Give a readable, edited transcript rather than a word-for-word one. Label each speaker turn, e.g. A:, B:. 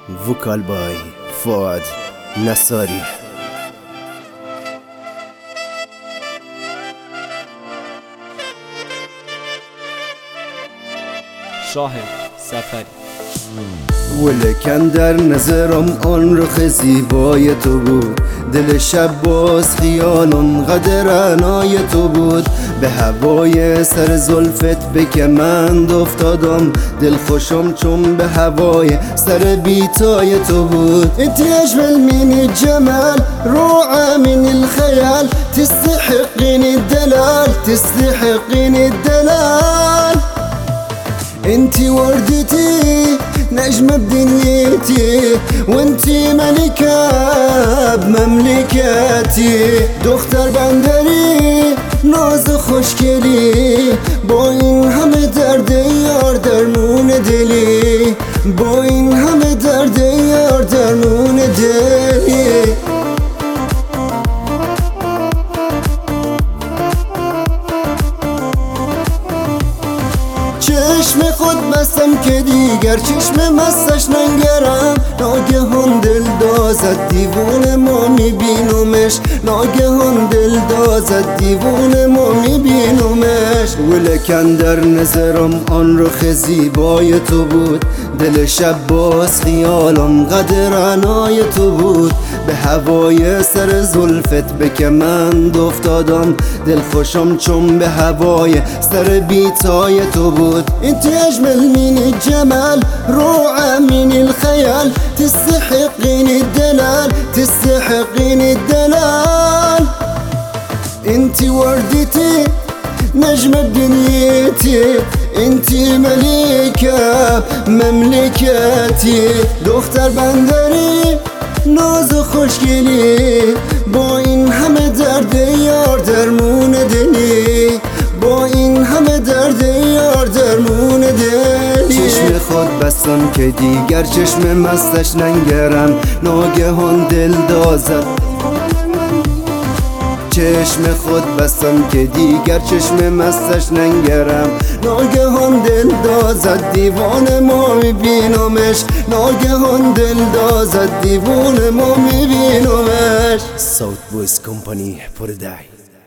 A: وکال بای فؤاد نصاری.
B: شاهد سفری.
A: ولکن در نظرم آن رخ زیبای تو بود، دل شب باز خیال آنقدر عنای تو بود. به هوای سر زلفت به کمند افتادم، دل خوشم چون به هوای سر بیتای تو بود. انت اجمل من الجمال روعة من الخيال، تستحقين الدلال تستحقين الدلال. انتي وردتي نجمة بدنيتي، وانتي ملكة بمملكتي. دختر بندری ناز خوشگلی، با این همه درد یار درمون دلی، با این همه درد یار درمون دلی. چشم خود بستم که دیگر چشم مستش ننگرم. ناگهان دل دازد دیوونه ما میبینمش، ناگهان دل دازد دیوونه ما میبینمش. ولکن در نظرم آن رخ زیبای تو بود، دل شب باز خیال آنقدر عنای تو بود. به هوای سر زلفت به کمند افتادم، دل خوشم چون به هوای سر بیتای تو بود. انت اجمل من الجمال روعة من الخيال، تستحقين الدلال تستحقين الدلال. انت وردتي نجمة بدنيتي، انتي ملكة مملكتي. دختر بندری ناز خوشگلی، با این همه درد یار درمون دلی، با این همه درد یار درمون دلی. چشم خود بستم که دیگر چشم مستش ننگرم، ناگهان دل دازد. چشم خود بستم که دیگر چشم مستش ننگرم، ناگهان دل دازد دیوان ما میبینمش، ناگهان دل دازد دیوان ما میبینمش. ساوت بویز کمپانی پردای.